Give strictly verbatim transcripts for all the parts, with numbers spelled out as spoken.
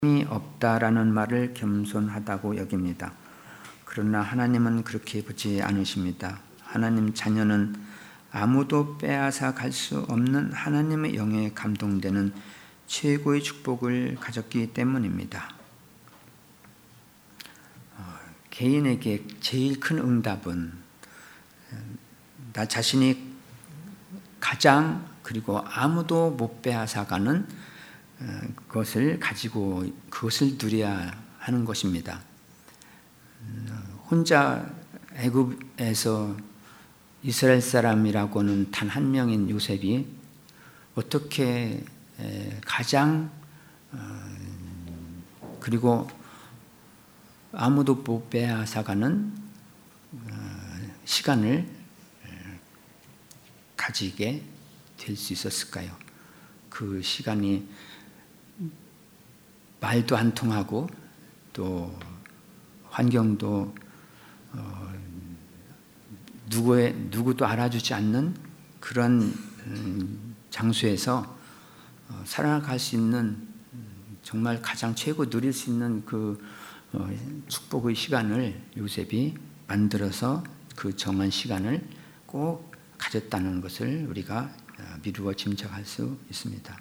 이 없다라는 말을 겸손하다고 여깁니다. 그러나 하나님은 그렇게 보지 않으십니다. 하나님 자녀는 아무도 빼앗아 갈 수 없는 하나님의 영에 감동되는 최고의 축복을 가졌기 때문입니다. 어, 개인에게 제일 큰 응답은 나 자신이 가장 그리고 아무도 못 빼앗아가는 그것을 가지고 그것을 누려야 하는 것입니다. 혼자 애굽에서 이스라엘 사람이라고는 단 한 명인 요셉이 어떻게 가장 그리고 아무도 못 빼앗아가는 시간을 가지게 될 수 있었을까요? 그 시간이 말도 안 통하고 또 환경도 어, 누구의, 누구도 알아주지 않는 그런 음, 장소에서 어, 살아갈 수 있는 음, 정말 가장 최고 누릴 수 있는 그 어, 축복의 시간을 요셉이 만들어서 그 정한 시간을 꼭 가졌다는 것을 우리가 미루어 짐작할 수 있습니다.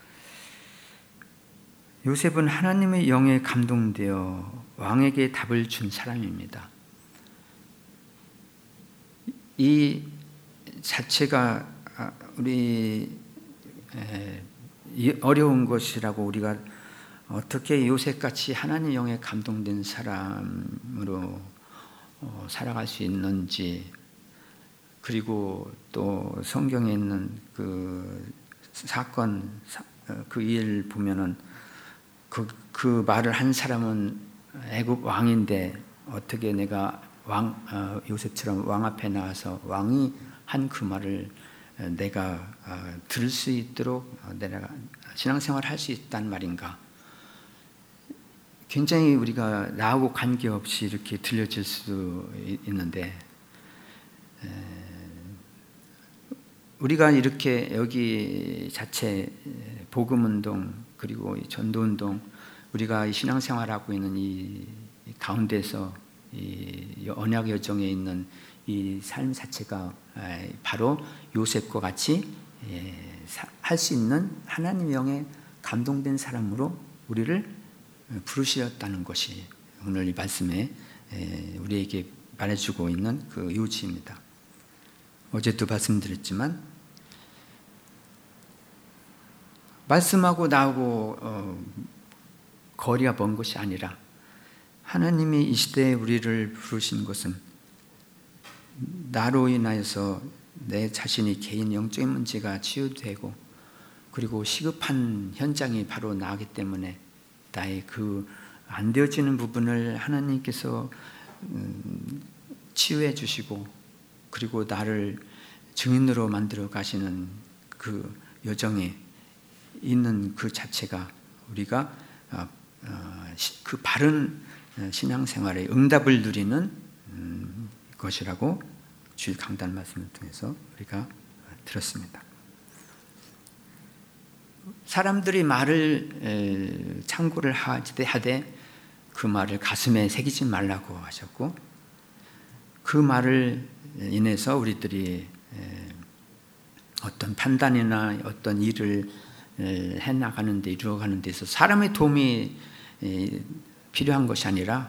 요셉은 하나님의 영에 감동되어 왕에게 답을 준 사람입니다. 이 자체가 우리 어려운 것이라고 우리가 어떻게 요셉같이 하나님의 영에 감동된 사람으로 살아갈 수 있는지, 그리고 또 성경에 있는 그 사건, 그 일 보면은 그, 그 말을 한 사람은 애굽 왕인데 어떻게 내가 왕, 어, 요셉처럼 왕 앞에 나와서 왕이 한 그 말을 내가 어, 들을 수 있도록 내가 신앙생활을 할 수 있단 말인가? 굉장히 우리가 나하고 관계없이 이렇게 들려질 수도 있는데, 에, 우리가 이렇게 여기 자체 복음운동 그리고 전도운동, 우리가 신앙생활하고 있는 이 가운데서 이 언약 여정에 있는 이 삶 자체가 바로 요셉과 같이 할 수 있는 하나님의 영에 감동된 사람으로 우리를 부르셨다는 것이 오늘 이 말씀에 우리에게 말해주고 있는 그 요지입니다. 어제도 말씀드렸지만 말씀하고 나하고 어, 거리가 먼 것이 아니라 하나님이 이 시대에 우리를 부르신 것은 나로 인하여서 내 자신이 개인 영적인 문제가 치유되고 그리고 시급한 현장이 바로 나기 때문에 나의 그 안 되어지는 부분을 하나님께서 음, 치유해 주시고 그리고 나를 증인으로 만들어 가시는 그 여정에 있는 그 자체가 우리가 그 바른 신앙생활의 응답을 누리는 것이라고 주일 강단 말씀을 통해서 우리가 들었습니다. 사람들이 말을 참고를 하되 그 말을 가슴에 새기지 말라고 하셨고, 그 말을 인해서 우리들이 어떤 판단이나 어떤 일을 해나가는 데 이루어가는 데서 사람의 도움이 필요한 것이 아니라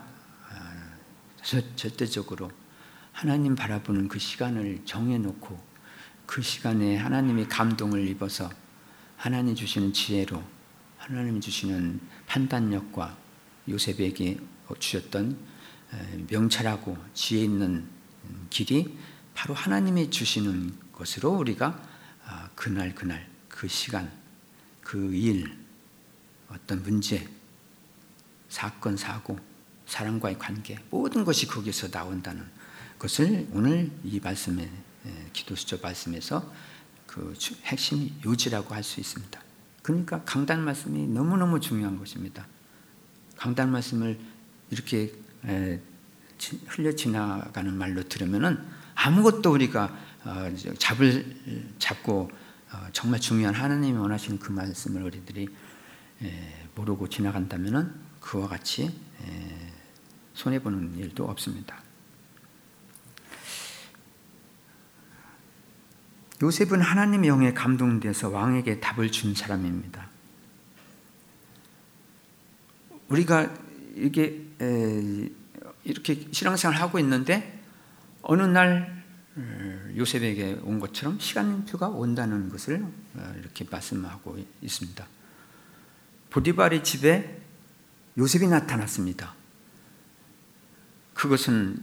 절대적으로 하나님 바라보는 그 시간을 정해놓고 그 시간에 하나님이 감동을 입어서 하나님 주시는 지혜로 하나님 주시는 판단력과 요셉에게 주셨던 명철하고 지혜 있는 길이 바로 하나님이 주시는 것으로 우리가 그날 그날 그 시간 그 일, 어떤 문제, 사건, 사고, 사람과의 관계, 모든 것이 거기서 나온다는 것을 오늘 이 말씀에, 기도 수저 말씀에서 그 핵심 요지라고 할 수 있습니다. 그러니까 강단 말씀이 너무너무 중요한 것입니다. 강단 말씀을 이렇게 흘려 지나가는 말로 들으면은 아무것도 우리가 잡을, 잡고 정말 중요한 하나님이 원하시는 그 말씀을 우리들이 모르고 지나간다면 그와 같이 손해보는 일도 없습니다. 요셉은 하나님의 영에 감동돼서 왕에게 답을 준 사람입니다. 우리가 이게 이렇게 신앙생활을 하고 있는데 어느 날 요셉에게 온 것처럼 시간표가 온다는 것을 이렇게 말씀하고 있습니다. 보디발의 집에 요셉이 나타났습니다. 그것은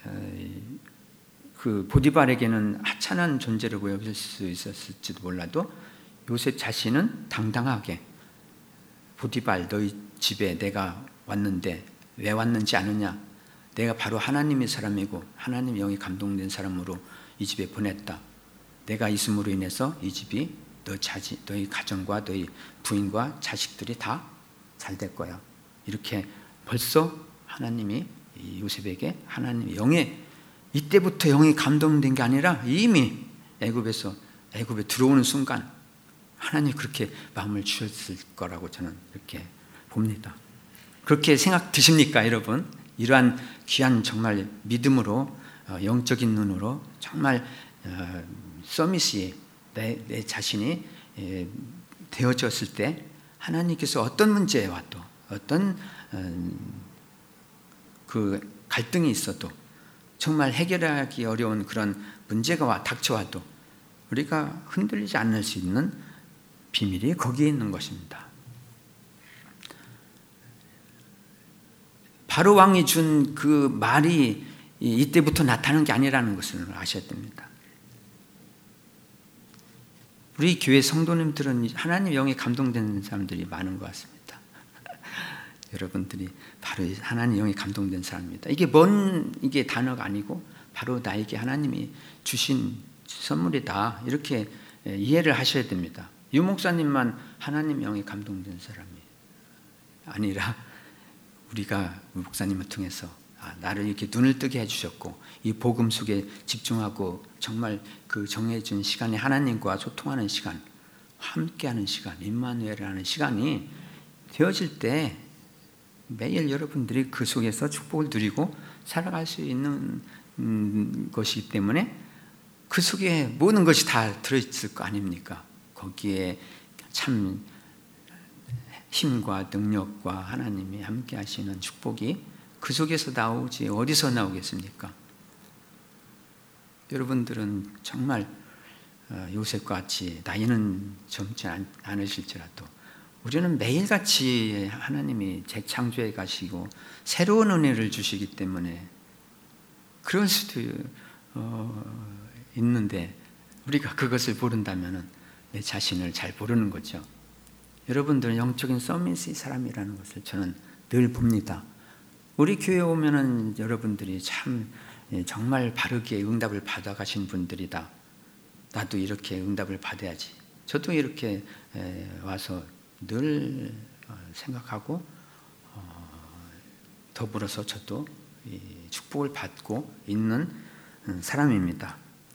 그 보디발에게는 하찮은 존재로 보일 수 있었을지도 몰라도 요셉 자신은 당당하게 보디발 너희 집에 내가 왔는데 왜 왔는지 아느냐? 내가 바로 하나님의 사람이고 하나님 영이 감동된 사람으로 이 집에 보냈다. 내가 있음으로 인해서 이 집이 너 자지, 너희 가정과 너희 부인과 자식들이 다 잘 될 거야. 이렇게 벌써 하나님이 요셉에게 하나님의 영에 이때부터 영이 감동된 게 아니라 이미 애굽에서 애굽에 들어오는 순간 하나님이 그렇게 마음을 주셨을 거라고 저는 이렇게 봅니다. 그렇게 생각 드십니까, 여러분? 이러한 귀한 정말 믿음으로 영적인 눈으로 정말 서밋이 내, 내 자신이 되어졌을 때 하나님께서 어떤 문제와 또 어떤 그 갈등이 있어도 정말 해결하기 어려운 그런 문제가 닥쳐와도 우리가 흔들리지 않을 수 있는 비밀이 거기에 있는 것입니다. 바로 왕이 준 그 말이 이때부터 나타나는 게 아니라는 것을 아셔야 됩니다. 우리 교회 성도님들은 하나님 영에 감동된 사람들이 많은 것 같습니다. 여러분들이 바로 하나님 영에 감동된 사람입니다. 이게 뭔 이게 단어가 아니고 바로 나에게 하나님이 주신 선물이다. 이렇게 이해를 하셔야 됩니다. 유 목사님만 하나님 영에 감동된 사람이 아니라 우리가 목사님을 통해서 아, 나를 이렇게 눈을 뜨게 해주셨고 이 복음 속에 집중하고 정말 그 정해진 시간에 하나님과 소통하는 시간, 함께하는 시간, 임마누엘이라는 시간이 되어질 때 매일 여러분들이 그 속에서 축복을 누리고 살아갈 수 있는 음, 것이기 때문에 그 속에 모든 것이 다 들어있을 거 아닙니까? 거기에 참 힘과 능력과 하나님이 함께 하시는 축복이 그 속에서 나오지 어디서 나오겠습니까? 여러분들은 정말 요셉과 같이 나이는 젊지 않으실지라도 우리는 매일같이 하나님이 재창조해 가시고 새로운 은혜를 주시기 때문에 그럴 수도 있는데 우리가 그것을 모른다면 내 자신을 잘 모르는 거죠. 여러분들은 영적인 서밋의 사람이라는 것을 저는 늘 봅니다. 우리 교회에 오면은 여러분들이 참 정말 바르게 응답을 받아가신 분들이다. 나도 이렇게 응답을 받아야지. 저도 이렇게 와서 늘 생각하고 더불어서 저도 축복을 받고 있는 사람입니다.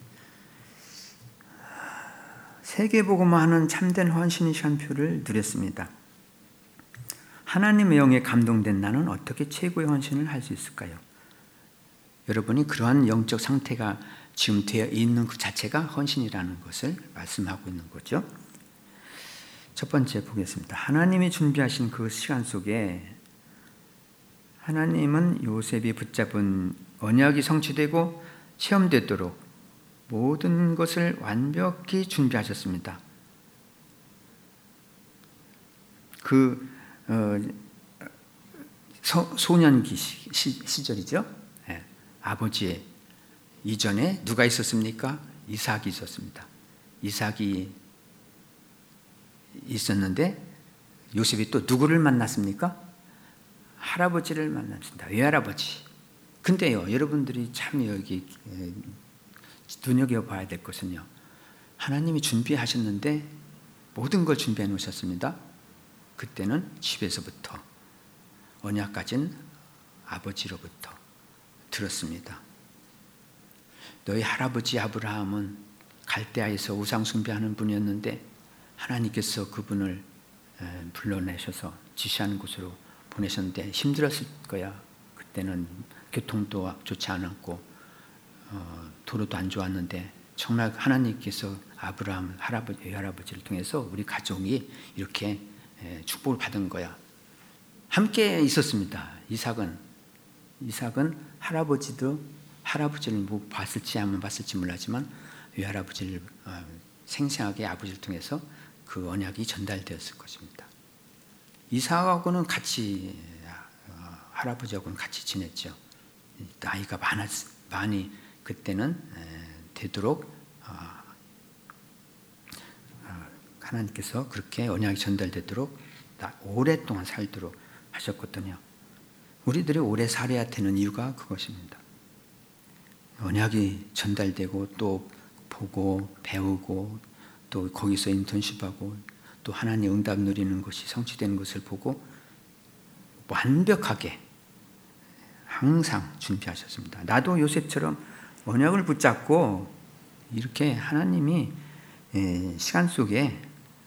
세계복음화하는 참된 헌신의 시간표를 누렸습니다. 하나님의 영에 감동된 나는 어떻게 최고의 헌신을 할 수 있을까요? 여러분이 그러한 영적 상태가 지금 되어 있는 그 자체가 헌신이라는 것을 말씀하고 있는 거죠. 첫 번째 보겠습니다. 하나님이 준비하신 그 시간 속에 하나님은 요셉이 붙잡은 언약이 성취되고 체험되도록 모든 것을 완벽히 준비하셨습니다. 그 어, 소, 소년기 시, 시, 시절이죠. 네. 아버지의 이전에 누가 있었습니까? 이삭이 있었습니다. 이삭이 있었는데 요셉이 또 누구를 만났습니까? 할아버지를 만났습니다. 외할아버지. 근데요, 여러분들이 참 여기 눈여겨봐야 될 것은요, 하나님이 준비하셨는데 모든 걸 준비해 놓으셨습니다. 그때는 집에서부터 언약 가진 아버지로부터 들었습니다. 너희 할아버지 아브라함은 갈대아에서 우상 숭배하는 분이었는데 하나님께서 그분을 불러내셔서 지시하는 곳으로 보내셨는데 힘들었을 거야. 그때는 교통도 좋지 않았고 어, 도로도 안 좋았는데 정말 하나님께서 아브라함 할아버지, 외할아버지를 통해서 우리 가족이 이렇게 축복을 받은 거야. 함께 있었습니다. 이삭은 이삭은 할아버지도 할아버지를 못 봤을지 안 봤을지 몰랐지만 외할아버지를 어, 생생하게 아버지를 통해서 그 언약이 전달되었을 것입니다. 이삭하고는 같이 어, 할아버지하고는 같이 지냈죠. 나이가 많았, 많이 그때는 에, 되도록 어, 어, 하나님께서 그렇게 언약이 전달되도록 오랫동안 살도록 하셨거든요. 우리들이 오래 살아야 되는 이유가 그것입니다. 언약이 전달되고 또 보고 배우고 또 거기서 인턴십하고 또 하나님 응답 누리는 것이 성취되는 것을 보고 완벽하게 항상 준비하셨습니다. 나도 요셉처럼 언약을 붙잡고 이렇게 하나님이 시간 속에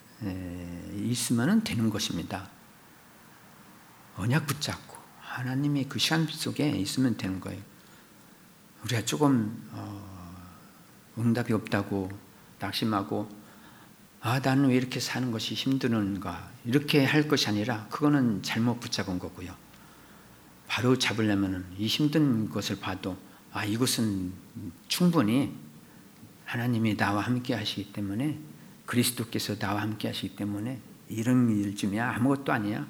있으면 되는 것입니다. 언약 붙잡고 하나님이 그 시간 속에 있으면 되는 거예요. 우리가 조금 어, 응답이 없다고 낙심하고 아 나는 왜 이렇게 사는 것이 힘드는가 이렇게 할 것이 아니라 그거는 잘못 붙잡은 거고요. 바로 잡으려면 이 힘든 것을 봐도 아 이것은 충분히 하나님이 나와 함께 하시기 때문에 그리스도께서 나와 함께 하시기 때문에 이런 일쯤이야 아무것도 아니야.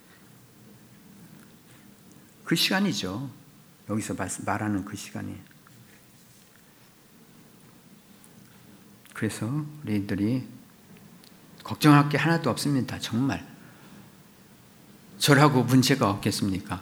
그 시간이죠. 여기서 말하는 그 시간이. 그래서 우리들이 걱정할 게 하나도 없습니다. 정말. 저라고 문제가 없겠습니까?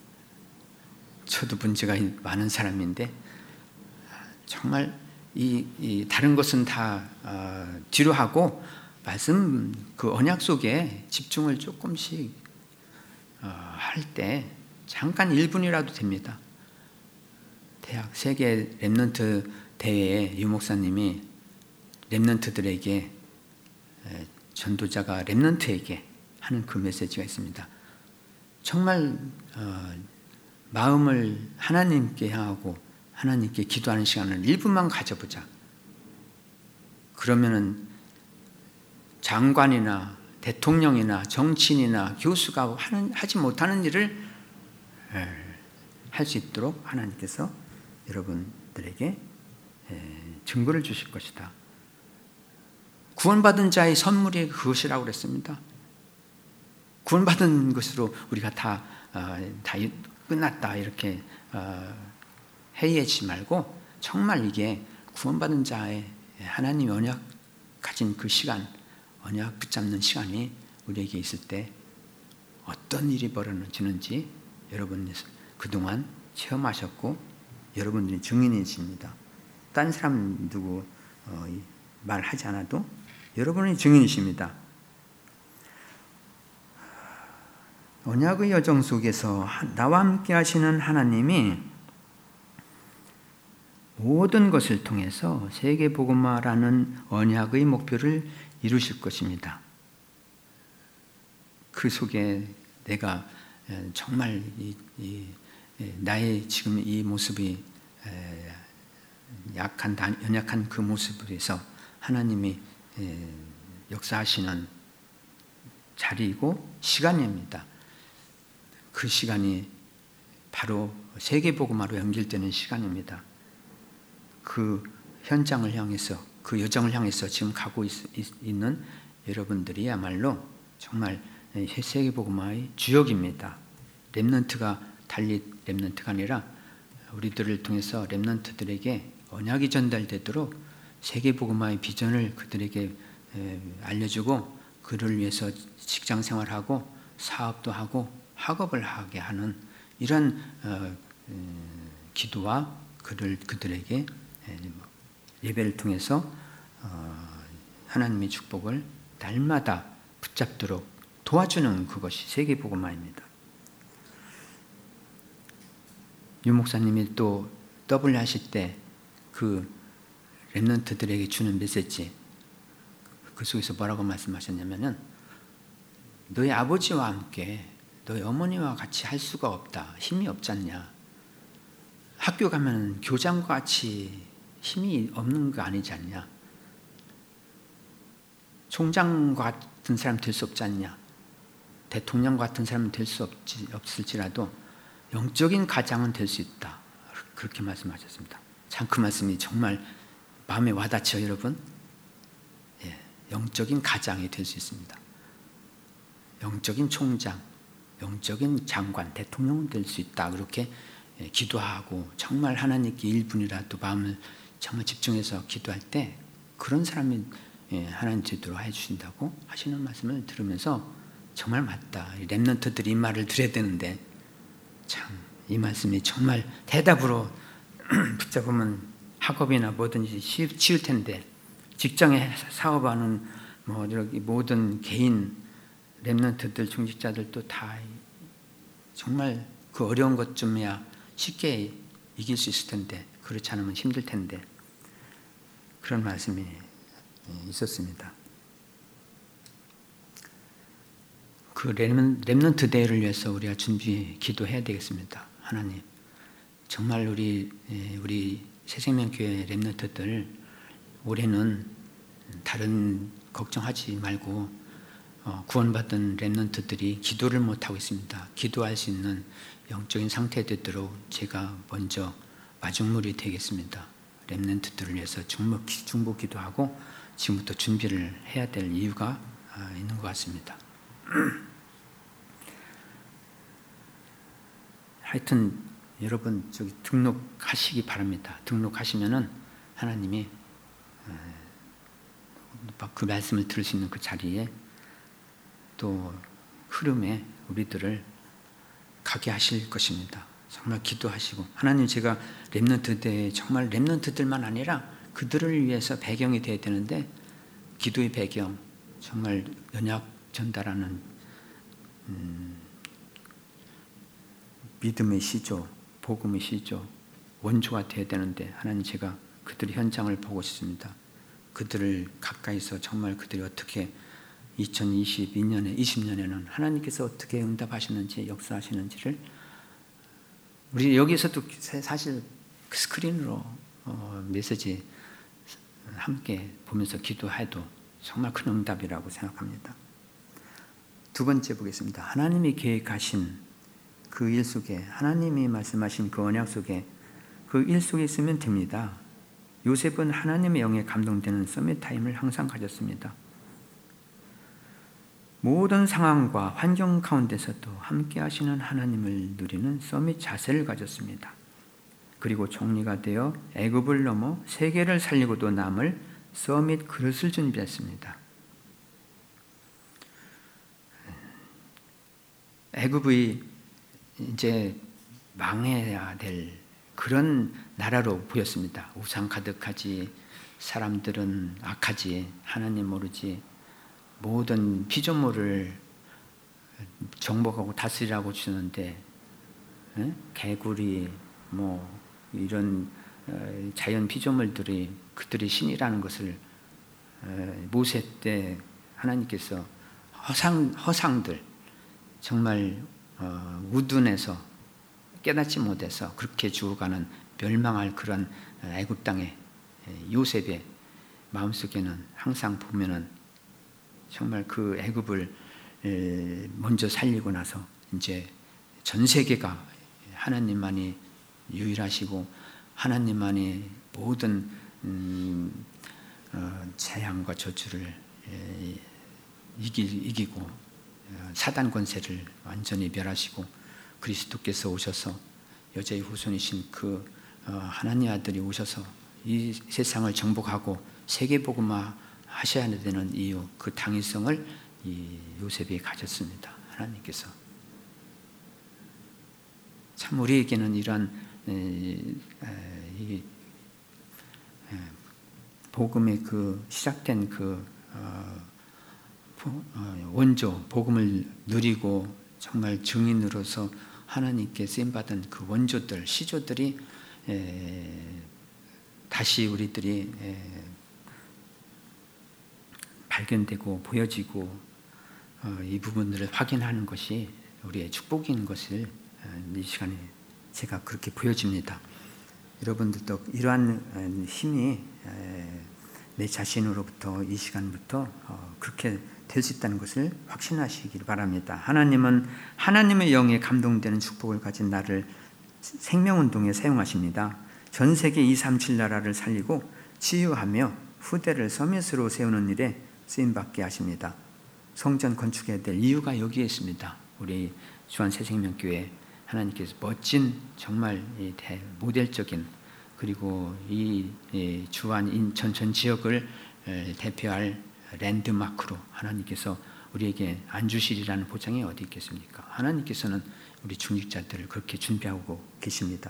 저도 문제가 많은 사람인데 정말 이, 이 다른 것은 다 어, 뒤로 하고 말씀 그 언약 속에 집중을 조금씩 어, 할 때 잠깐 일 분이라도 됩니다. 대학 세계 랩넌트 대회에 유 목사님이 랩넌트들에게 전도자가 랩넌트에게 하는 그 메시지가 있습니다. 정말 어, 마음을 하나님께 향하고 하나님께 기도하는 시간을 일 분만 가져보자. 그러면은 장관이나 대통령이나 정치인이나 교수가 하는, 하지 못하는 일을 할 수 있도록 하나님께서 여러분들에게 증거를 주실 것이다. 구원받은 자의 선물이 그것이라고 그랬습니다. 구원받은 것으로 우리가 다, 다 끝났다 이렇게 회의하지 말고 정말 이게 구원받은 자의 하나님이 언약 가진 그 시간, 언약 붙잡는 시간이 우리에게 있을 때 어떤 일이 벌어지는지 여러분이 그동안 체험하셨고 여러분들이 증인이십니다. 딴 사람 누구 어, 말하지 않아도 여러분이 증인이십니다. 언약의 여정 속에서 나와 함께 하시는 하나님이 모든 것을 통해서 세계복음화라는 언약의 목표를 이루실 것입니다. 그 속에 내가 정말 이, 이, 나의 지금 이 모습이 약한, 연약한 그 모습에서 하나님이 역사하시는 자리이고 시간입니다. 그 시간이 바로 세계복음화로 연결되는 시간입니다. 그 현장을 향해서 그 여정을 향해서 지금 가고 있, 있는 여러분들이야말로 정말 세계복음화의 주역입니다. 렘넌트가 달리 렘넌트가 아니라 우리들을 통해서 렘넌트들에게 언약이 전달되도록 세계복음화의 비전을 그들에게 알려주고 그를 위해서 직장생활하고 사업도 하고 학업을 하게 하는 이런 기도와 그를 그들에게 예배를 통해서 하나님의 축복을 날마다 붙잡도록 도와주는 그것이 세계복음화입니다. 유 목사님이 또 더블유 하실 때 그 렘넌트들에게 주는 메시지 그 속에서 뭐라고 말씀하셨냐면은 너희 아버지와 함께 너희 어머니와 같이 할 수가 없다. 힘이 없지 않냐. 학교 가면 교장과 같이 힘이 없는 거 아니지 않냐. 총장과 같은 사람 될 수 없지 않냐. 대통령 같은 사람은 될 수 없지, 없을지라도 영적인 가장은 될 수 있다. 그렇게 말씀하셨습니다. 참 그 말씀이 정말 마음에 와닿죠, 여러분? 예, 영적인 가장이 될 수 있습니다. 영적인 총장, 영적인 장관, 대통령은 될 수 있다. 그렇게 예, 기도하고 정말 하나님께 일 분이라도 마음을 정말 집중해서 기도할 때 그런 사람이 예, 하나님 제대로 해주신다고 하시는 말씀을 들으면서 정말 맞다. 렘넌트들이 이 말을 들어야 되는데 참 이 말씀이 정말 대답으로 붙잡으면 학업이나 뭐든지 쉬울 텐데 직장에 사업하는 뭐 여기 모든 개인 렘넌트들 중직자들도 다 정말 그 어려운 것쯤이야 쉽게 이길 수 있을 텐데 그렇지 않으면 힘들 텐데 그런 말씀이 있었습니다. 그 렘넌트 대회를 위해서 우리가 준비 기도해야 되겠습니다. 하나님, 정말 우리 우리 새생명교회 렘넌트들 올해는 다른 걱정하지 말고 구원받은 렘넌트들이 기도를 못하고 있습니다. 기도할 수 있는 영적인 상태 되도록 제가 먼저 마중물이 되겠습니다. 렘넌트들을 위해서 중복, 중복 기도하고 지금부터 준비를 해야 될 이유가 있는 것 같습니다. 하여튼 여러분 저기 등록하시기 바랍니다. 등록하시면은 하나님이 그 말씀을 들을 수 있는 그 자리에 또 흐름에 우리들을 가게 하실 것입니다. 정말 기도하시고 하나님 제가 렘넌트들 정말 렘넌트들만 아니라 그들을 위해서 배경이 되어야 되는데 기도의 배경 정말 연약 전달하는 음, 믿음의 시조, 복음의 시조, 원조가 되어야 되는데 하나님 제가 그들의 현장을 보고 싶습니다. 그들을 가까이서 정말 그들이 어떻게 이천이십이 년에 이십 년에는 하나님께서 어떻게 응답하시는지 역사하시는지를 우리 여기서도 사실 스크린으로 어, 메시지 함께 보면서 기도해도 정말 큰 응답이라고 생각합니다. 두 번째 보겠습니다. 하나님이 계획하신 그 일 속에 하나님이 말씀하신 그 언약 속에 그 일 속에 있으면 됩니다. 요셉은 하나님의 영에 감동되는 서밋 타임을 항상 가졌습니다. 모든 상황과 환경 가운데서도 함께 하시는 하나님을 누리는 서밋 자세를 가졌습니다. 그리고 총리가 되어 애굽을 넘어 세계를 살리고도 남을 서밋 그릇을 준비했습니다. 애굽의 이제 망해야 될 그런 나라로 보였습니다. 우상 가득하지, 사람들은 악하지, 하나님 모르지, 모든 피조물을 정복하고 다스리라고 주는데 에? 개구리 뭐 이런 자연 피조물들이 그들이 신이라는 것을 모세 때 하나님께서 허상, 허상들 정말 어, 우둔해서 깨닫지 못해서 그렇게 죽어가는 멸망할 그런 애굽 땅의 요셉의 마음속에는 항상 보면은 정말 그 애굽을 먼저 살리고 나서 이제 전 세계가 하나님만이 유일하시고 하나님만이 모든 음, 어, 재앙과 저주를 에, 이기, 이기고 사단 권세를 완전히 멸하시고 그리스도께서 오셔서 여자의 후손이신 그 하나님 아들이 오셔서 이 세상을 정복하고 세계복음화 하셔야 되는 이유 그 당위성을 이 요셉이 가졌습니다. 하나님께서 참 우리에게는 이런 이 복음의 그 시작된 그 원조 복음을 누리고 정말 증인으로서 하나님께 쓰임받은 그 원조들 시조들이 다시 우리들이 발견되고 보여지고 이 부분들을 확인하는 것이 우리의 축복인 것을 이 시간에 제가 그렇게 보여집니다. 여러분들도 이러한 힘이 내 자신으로부터 이 시간부터 그렇게 될 수 있다는 것을 확신하시길 바랍니다. 하나님은 하나님의 영에 감동되는 축복을 가진 나를 생명운동에 사용하십니다. 전 세계 이백삼십칠 나라를 살리고 치유하며 후대를 서밋으로 세우는 일에 쓰임받게 하십니다. 성전 건축해야 될 이유가 여기에 있습니다. 우리 주안새생명교회 하나님께서 멋진 정말 모델적인 그리고 이 주안 인천 전 지역을 대표할 랜드마크로 하나님께서 우리에게 안주시리라는 보장이 어디 있겠습니까? 하나님께서는 우리 중직자들을 그렇게 준비하고 계십니다.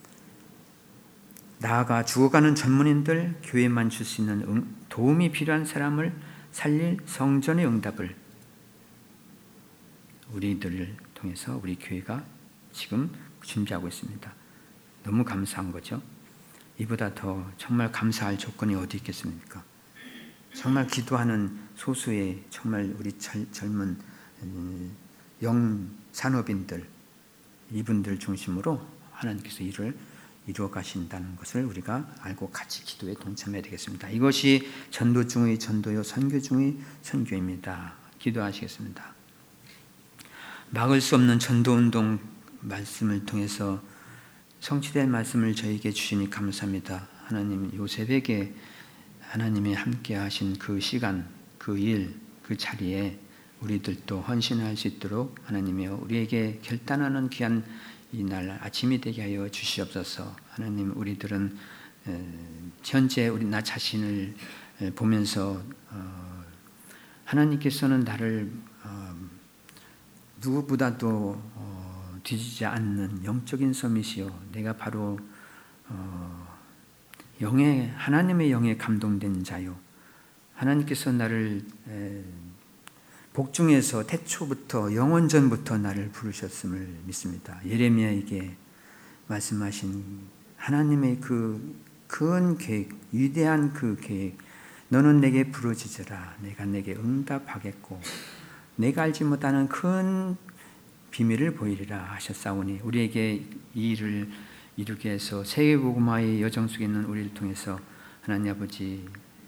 나아가 죽어가는 전문인들, 교회만 줄 수 있는 도움이 필요한 사람을 살릴 성전의 응답을 우리들을 통해서 우리 교회가 지금 준비하고 있습니다. 너무 감사한 거죠. 이보다 더 정말 감사할 조건이 어디 있겠습니까? 정말 기도하는 소수의 정말 우리 젊은 영산업인들 이분들 중심으로 하나님께서 일을 이루어 가신다는 것을 우리가 알고 같이 기도에 동참해야 되겠습니다. 이것이 전도 중의 전도요 선교 중의 선교입니다. 기도하시겠습니다. 막을 수 없는 전도운동 말씀을 통해서 성취될 말씀을 저에게 주시니 감사합니다. 하나님 요셉에게 하나님이 함께 하신 그 시간, 그 일, 그 자리에 우리들도 헌신할 수 있도록 하나님이 우리에게 결단하는 귀한 이 날 아침이 되게 하여 주시옵소서. 하나님 우리들은 현재 우리 나 자신을 보면서 하나님께서는 나를 누구보다도 뒤지지 않는 영적인 섬이시요 내가 바로 영의 하나님의 영에 감동된 자요 하나님께서 나를 복중에서 태초부터 영원전부터 나를 부르셨음을 믿습니다. 예레미야에게 말씀하신 하나님의 그 큰 계획, 위대한 그 계획, 너는 내게 부르짖으라 내가 내게 응답하겠고 내가 알지 못하는 큰 비밀을 보이리라 하셨사오니 우리에게 이 일을 이루게 해서 세계복음화의 여정 속에 있는 우리를 통해서 하나님 아버지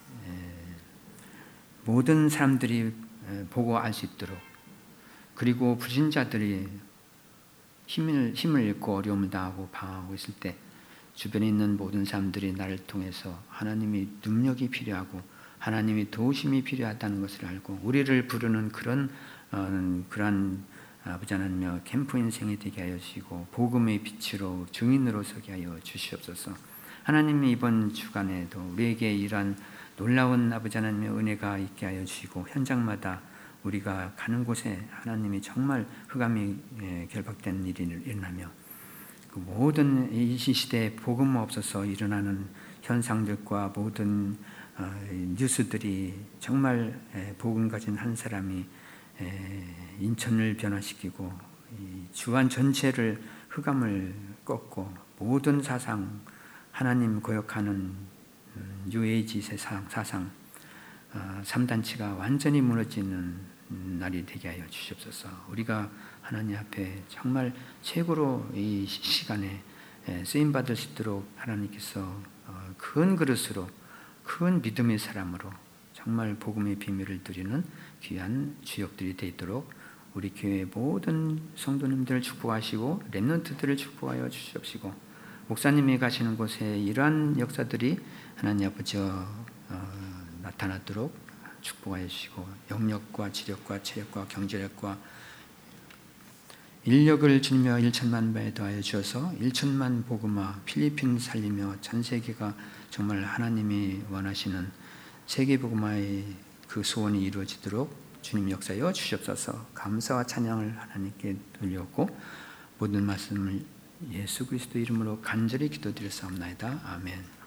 모든 사람들이 보고 알 수 있도록 그리고 불신자들이 힘을, 힘을 잃고 어려움을 당하고 방황하고 있을 때 주변에 있는 모든 사람들이 나를 통해서 하나님이 능력이 필요하고 하나님이 도우심이 필요하다는 것을 알고 우리를 부르는 그런 어, 그런 아버지 하나님여 캠프 인생이 되게 하여 주시고 복음의 빛으로 증인으로 서게 하여 주시옵소서. 하나님이 이번 주간에도 우리에게 이러한 놀라운 아버지 하나님의 은혜가 있게 하여 주시고 현장마다 우리가 가는 곳에 하나님이 정말 흑암이 결박된 일이 일어나며 그 모든 이 시대에 복음 없어서 일어나는 현상들과 모든 뉴스들이 정말 복음 가진 한 사람이 인천을 변화시키고 주안 전체를 흑암을 꺾고 모든 사상 하나님 거역하는 뉴에이지 세상 사상 삼단체가 완전히 무너지는 날이 되게 하여 주시옵소서. 우리가 하나님 앞에 정말 최고로 이 시간에 쓰임 받을 수 있도록 하나님께서 큰 그릇으로 큰 믿음의 사람으로 정말 복음의 비밀을 드리는 귀한 주역들이 되도록 우리 교회 모든 성도님들을 축복하시고 렘넌트들을 축복하여 주시옵시고 목사님이 가시는 곳에 이러한 역사들이 하나님 아버지 어, 나타나도록 축복하여 주시고 영력과 지력과 체력과 경제력과 인력을 주며 일천만 배에 더하여 주셔서 일천만 복음화 필리핀 살리며 전 세계가 정말 하나님이 원하시는 세계 복음화의 그 소원이 이루어지도록 주님 역사여 주시옵소서. 감사와 찬양을 하나님께 돌렸고 모든 말씀을 예수 그리스도 이름으로 간절히 기도드렸사옵나이다. 아멘.